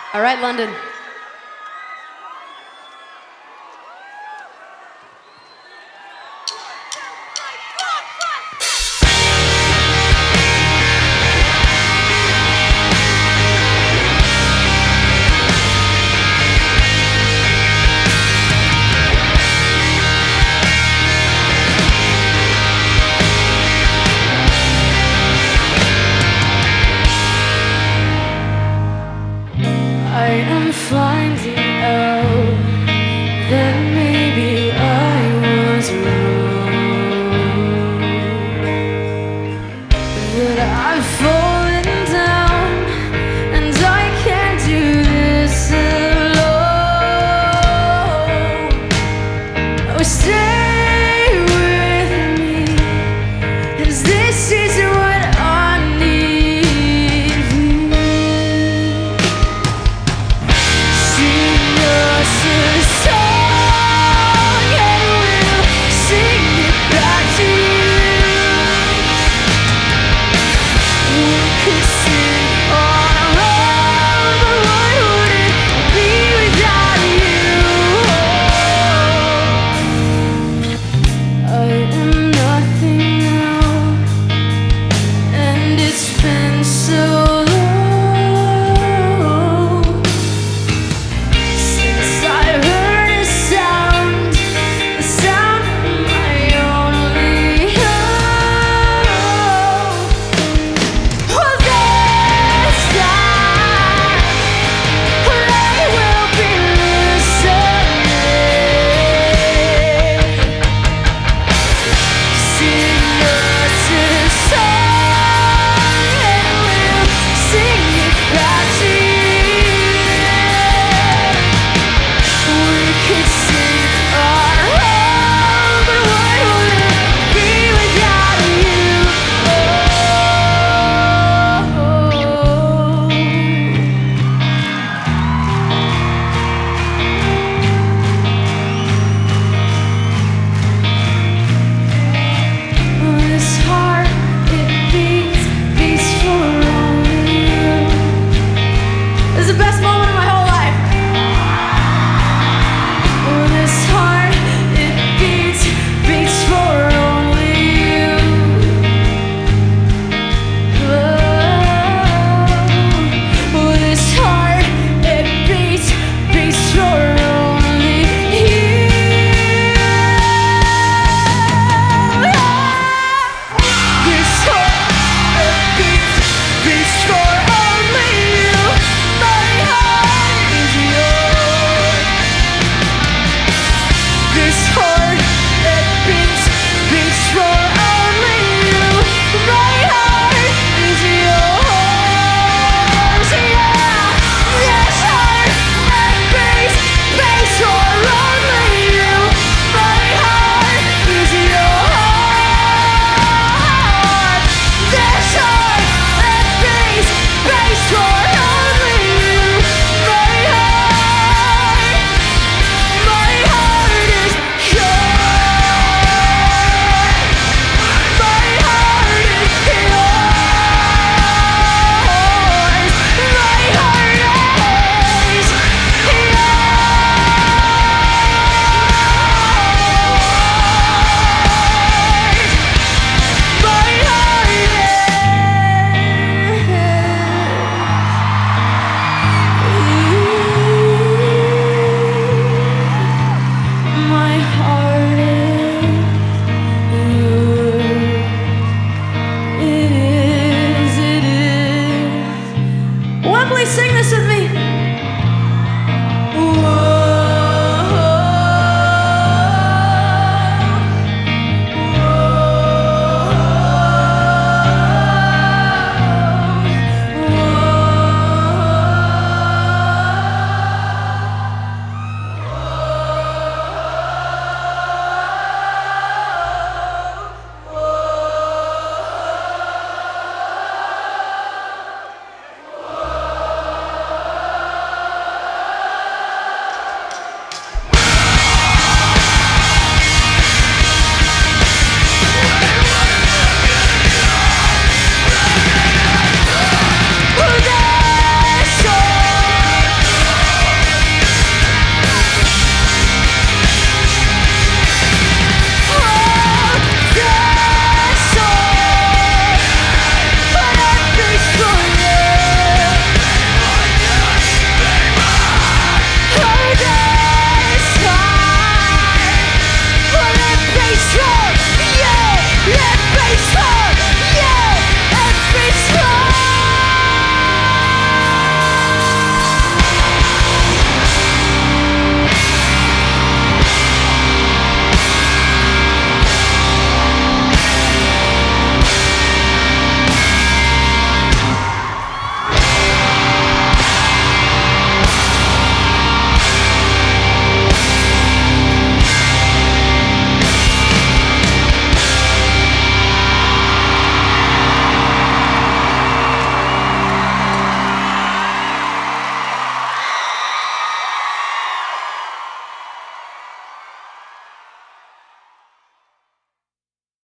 All right, London. I am finding out that maybe I was wrong, that I've fallen down and I can't do this alone. Oh, stay with me, 'cause this is what I need. Sing us a song and we'll sing it back to you. We could sing on our own, but what would it be without you? I am nothing now, and it's been so long since I heard a sound, the sound of my only hope. Oh, this time they will be listening. Sing us a song and we'll sing it back to you. We could sing our own, but what would it be without you? This heart, it beats for only you. This is the best moment of my whole life. This heart, it beats for only you. This heart, it beats for only you. This heart, it beats for only you. My heart is yours. This heart, it beats for only you. My heart is yours. Yeah. This heart, it beats for only you. My heart is yours. This heart, it beats for only you. My heart is yours. My heart is yours. My heart is My heart is yours. It is. Wembley, sing this with me.